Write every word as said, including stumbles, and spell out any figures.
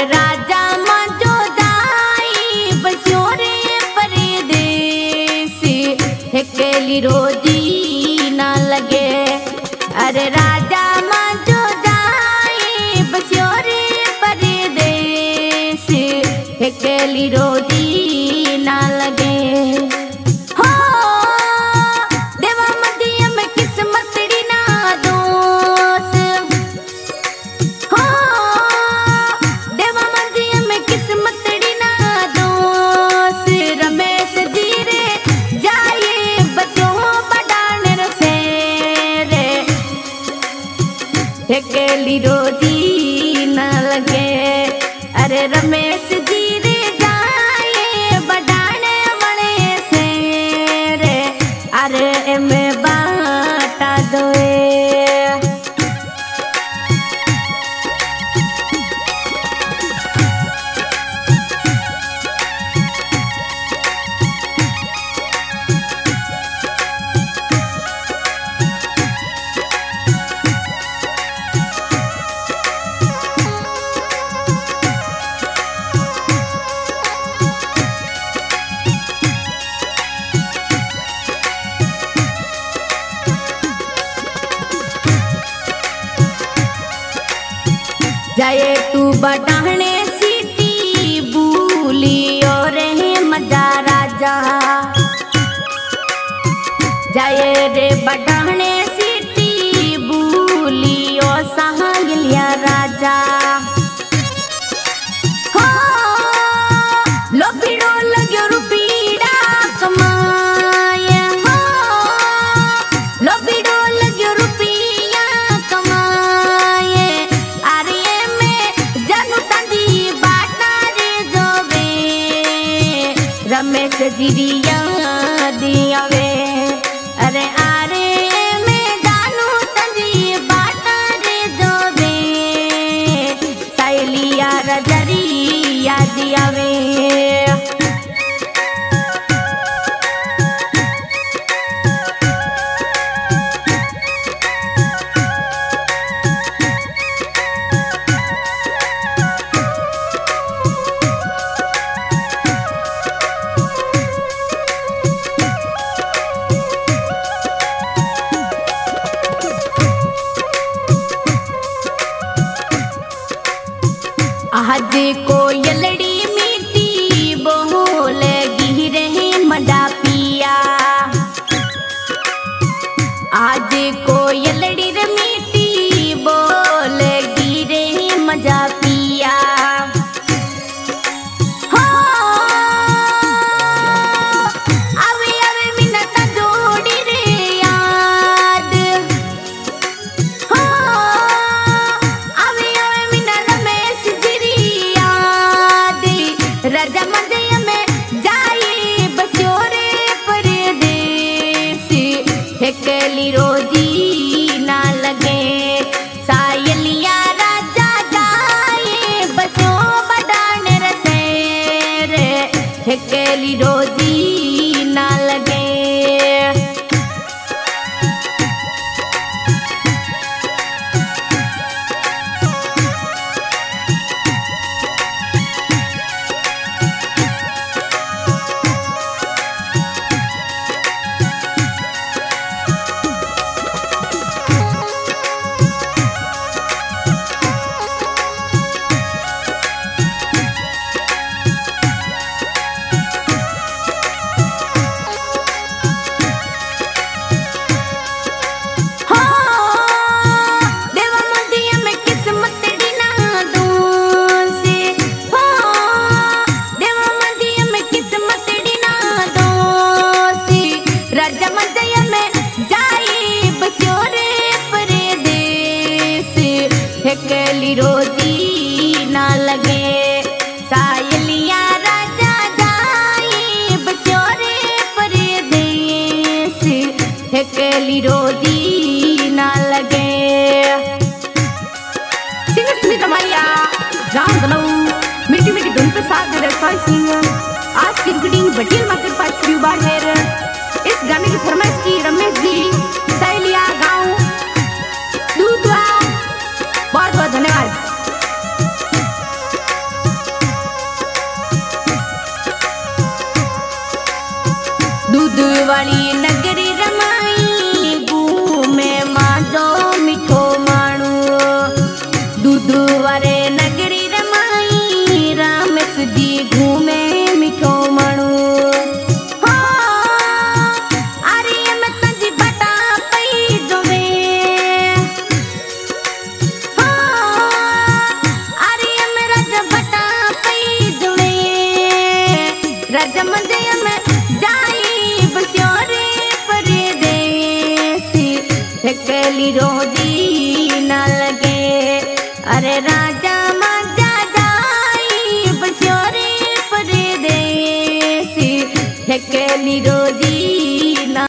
राजा मजो जाई बस्यो रे परदेस हेकेली रोजी ना लगे। अरे राजा मजो जाई बस्यो रे परदेस हेकेली रोजी ना लगे। हेकेली रोजी न लगे। अरे रमेश जी रे जाए बढ़ाने वाले से रे अरे में बाटा दोए। जाए तू बढ़ाने सीटी भूली और रहे मजा राजा। जाए रे बढ़ाने सीटी भूली और सहायलिया राजा। हो लो पीड़ो लग्यो रुपीड़ा कमाए। हो लो पीड़ो लग्यो रुपया कमाए। रमेश जिरिया दिया वे अरे आरे में जानू तंजी बाटा रे जो वे साइलिया रजरिया दिया वे। आज कोयलड़ी मीठी बोल गी रहे मजा पिया। आज कोयलड़ी रे मीठी बोल गी रहे मजा पिया। हो आवे आवे मिन्नत जोड़ी रे याद। हो आवे आवे मिन्नत रमेश राजा मजय में जाए बस्यो रे परदेस हेकेली रोजी ना लगे। सायलिया राजा जाए बस्यो बढ़ाने रसे रे हेकेली रोजी ना लगे। हेकेली रोजी ना लगे। सायलिया राजा जाए बस्यो रे परदेस हेकेली रोजी ना लगे। सिंगर सुनीता मारिया जान गलो मीठी मीठी धुन पे साथ दे रहे सिंगर। आज की रिकॉर्डिंग बटियल मार्केट पास क्रू बार है। इस गाने की फरमाइश की रमेश जी सैलिया गाँव दूधवा। बहुत बहुत धन्यवाद। वाली नगरी रमाई घूमे माजो मिठो माणू दूध वाले नगरी रमाई रामेश जी घूमे मिठो माणू कली रोजी न लगे अरे राजा मजा जाई बस्योरे परदेसी कली रोजी